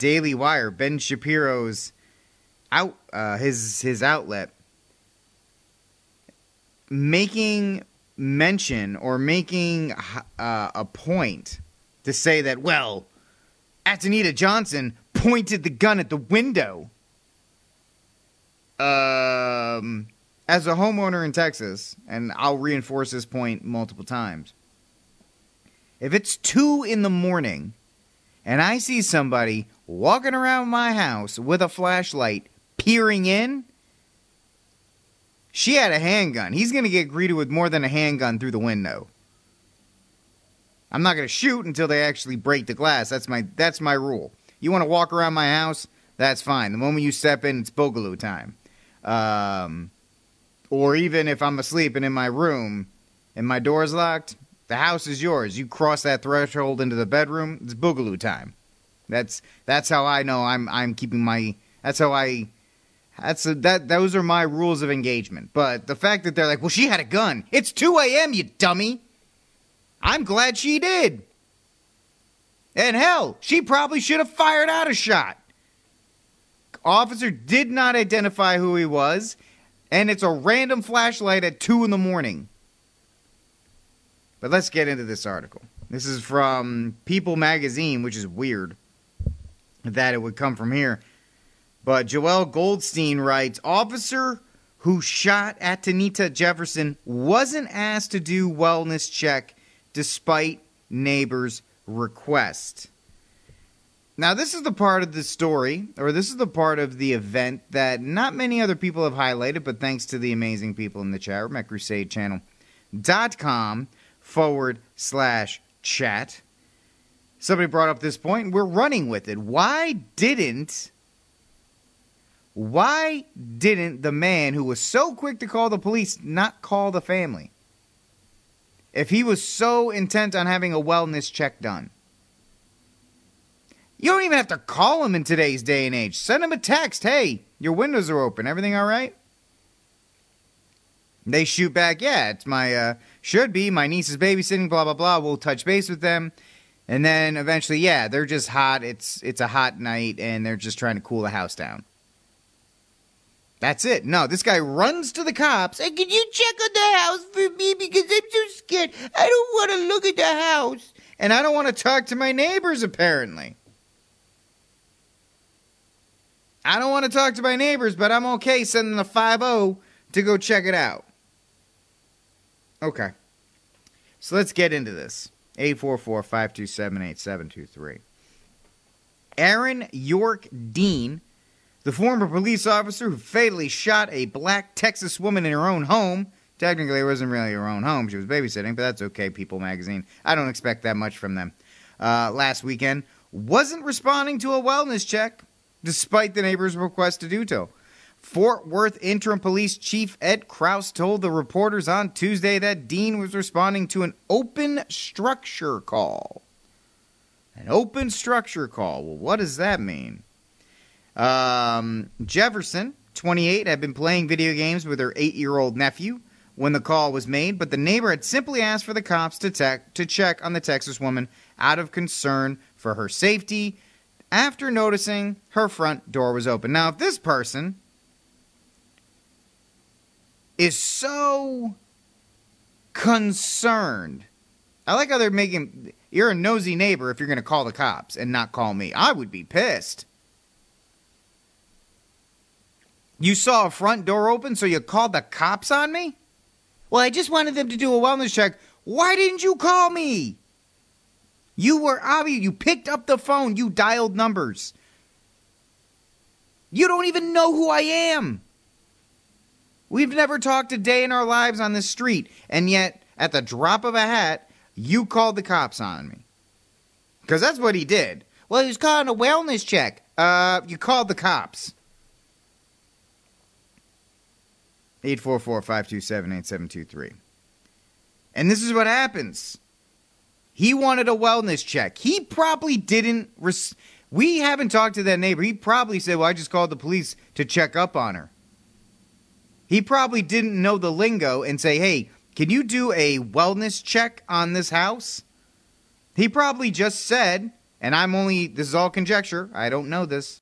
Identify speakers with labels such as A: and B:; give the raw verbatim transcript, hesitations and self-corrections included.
A: Daily Wire, Ben Shapiro's out uh, his his outlet, making mention or making uh, a point to say that, well, Atanita Johnson pointed the gun at the window. Um, as a homeowner in Texas, and I'll reinforce this point multiple times, if it's two in the morning and I see somebody walking around my house with a flashlight peering in, she had a handgun. He's going to get greeted with more than a handgun through the window. I'm not going to shoot until they actually break the glass. That's my that's my rule. You want to walk around my house? That's fine. The moment you step in, it's boogaloo time. Um, or even if I'm asleep and in my room and my door's locked, the house is yours. You cross that threshold into the bedroom, it's boogaloo time. That's that's how I know I'm I'm keeping my. That's how I. That's a, that. Those are my rules of engagement. But the fact that they're like, well, she had a gun. It's two a.m. You dummy. I'm glad she did. And hell, she probably should have fired out a shot. Officer did not identify who he was, and it's a random flashlight at two in the morning. But let's get into this article. This is from People Magazine, which is weird that it would come from here. But Joel Goldstein writes, officer who shot Atanita Jefferson wasn't asked to do wellness check despite neighbor's request. Now, this is the part of the story, or this is the part of the event that not many other people have highlighted, but thanks to the amazing people in the chat room at crusade channel dot com forward slash chat. Somebody brought up this point, and we're running with it. Why didn't, why didn't the man who was so quick to call the police not call the family? If he was so intent on having a wellness check done. You don't even have to call him in today's day and age. Send him a text. Hey, your windows are open. Everything all right? They shoot back, yeah, it's my, uh, should be. My niece is babysitting, blah, blah, blah. We'll touch base with them. And then eventually, yeah, they're just hot. It's it's a hot night, and they're just trying to cool the house down. That's it. No, this guy runs to the cops. Hey, can you check on the house for me? Because I'm so scared. I don't want to look at the house. And I don't want to talk to my neighbors, apparently. I don't want to talk to my neighbors, but I'm okay sending the five oh to go check it out. Okay. So let's get into this. eight four four, five two seven, eight seven two three. Aaron York Dean, the former police officer who fatally shot a black Texas woman in her own home. Technically, it wasn't really her own home. She was babysitting, but that's okay, People Magazine. I don't expect that much from them. Uh, last weekend, wasn't responding to a wellness check, despite the neighbor's request to do so. Fort Worth Interim Police Chief Ed Kraus told the reporters on Tuesday that Dean was responding to an open structure call. An open structure call. Well, what does that mean? Um, Jefferson, twenty-eight, had been playing video games with her eight-year-old nephew when the call was made, but the neighbor had simply asked for the cops to, tech, to check on the Texas woman out of concern for her safety after noticing her front door was open. Now, if this person is so concerned, I like how they're making, you're a nosy neighbor if you're going to call the cops and not call me. I would be pissed. You saw a front door open, so you called the cops on me? Well, I just wanted them to do a wellness check. Why didn't you call me? You were obvious. You picked up the phone. You dialed numbers. You don't even know who I am. We've never talked a day in our lives on this street, and yet, at the drop of a hat, you called the cops on me. Because that's what he did. Well, he was calling a wellness check. Uh, you called the cops. eight four four, five two seven, eight seven two three. And this is what happens. He wanted a wellness check. He probably didn't... Res- we haven't talked to that neighbor. He probably said, well, I just called the police to check up on her. He probably didn't know the lingo and say, hey, can you do a wellness check on this house? He probably just said, And I'm only, this is all conjecture. I don't know this.